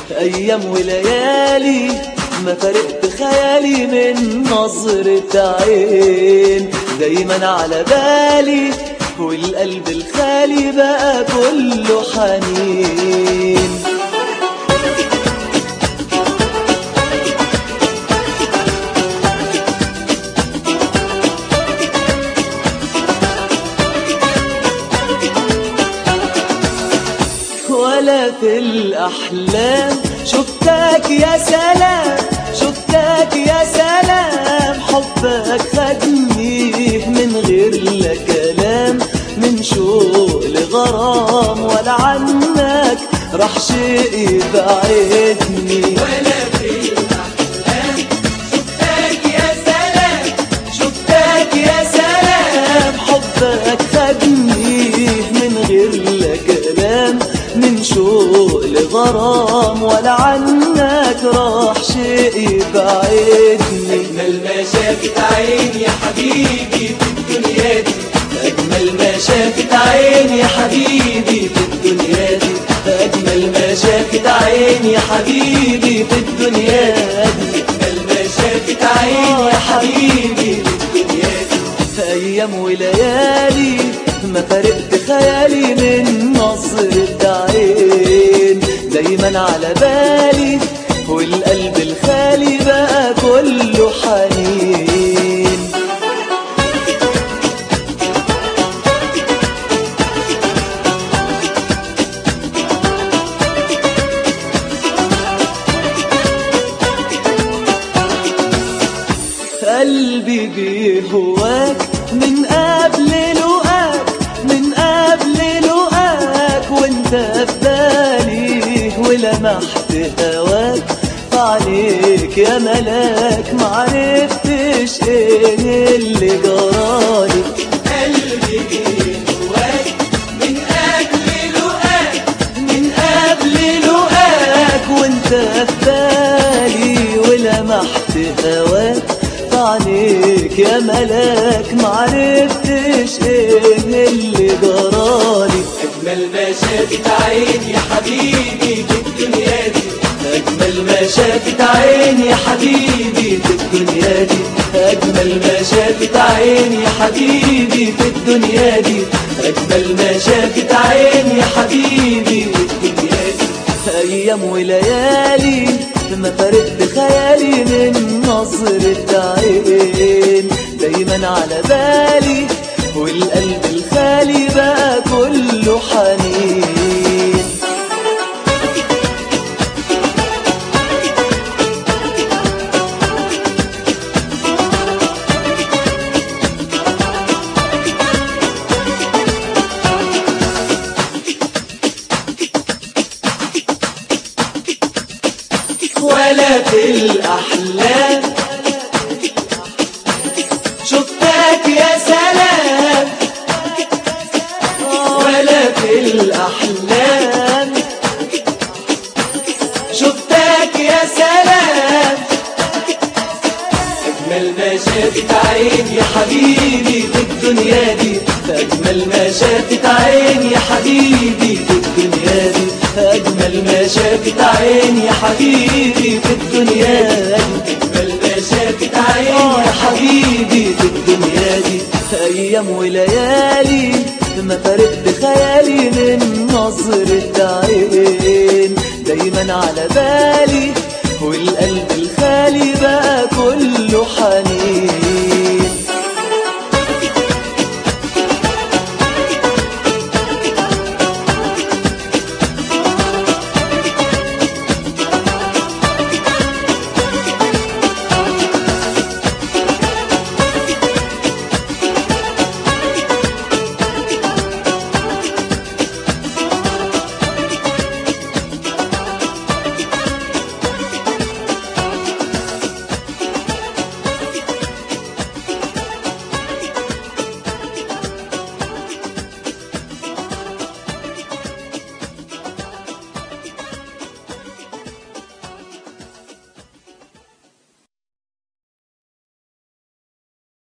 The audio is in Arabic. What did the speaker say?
أيام وليالي ما فرقت خيالي من نظرة عين، دايما على بالي والقلب الخالي بقى كله حنين. ولا في الأحلام شفتك يا سلام، شفتك يا سلام، حبك خدني من غير لا كلام، من شوق لغرام ولا عنك راح شيء يبعدني. ولا في الأحلام شفتك يا سلام، شفتك يا سلام، حبك خدني من غير لا كلام، من شوق لغرام ولا عنك راح شيء يبعدني. أجمل ما شافت عيني يا حبيبي في الدنيا دي، أجمل ما شافت عيني يا حبيبي في الدنيا دي، أجمل ما شافت عيني يا حبيبي في الدنيا دي، أجمل ما شافت عيني يا حبيبي في الدنيا دي. أيام وليالي ما فرقت خيالي من نظرة عين، دايما على بالي والقلب الخالي بقى كله حنين. قلبي بيهواك من قبل لقاك، من قبل لقاك، وانت في بالي ولمحت هواك فعليك يا ملاك، معرفتش ايه اللي جرالي. قلبي بيهواك من قبل لقاك، من قبل لقاك، وانت في بالي ولمحت هواك فعليك يا ملاك، معرفتش ايه اللي جرالي. أجمل ما شافت عيني يا حبيبي في الدنيا دي، أجمل ما شافت عيني يا حبيبي في الدنيا دي، أجمل ما شافت عيني يا حبيبي في الدنيا دي، أجمل ما شافت عيني يا حبيبي في الدنيا دي. أيام وليالي ما فرقت خيالي من نظرة عين، دايما على بالي والقلب الخالي بقى كله حنين. ولا في الأحلام شفتك يا سلام، ولا في الأحلام شفتك يا سلام. أجمل ما شافت عيني يا حبيبي في الدنيا دي، أجمل ما شافت عيني يا حبيبي في الدنيا دي، أجمل ما شافت عيني يا حبيبي في الدنيا دي، أجمل ما شافت عيني يا حبيبي في الدنيا دي. أيام وليالي ما فرقت خيالي من نظرة عين، دايما على بالي والقلب الخالي بقى كله حنين.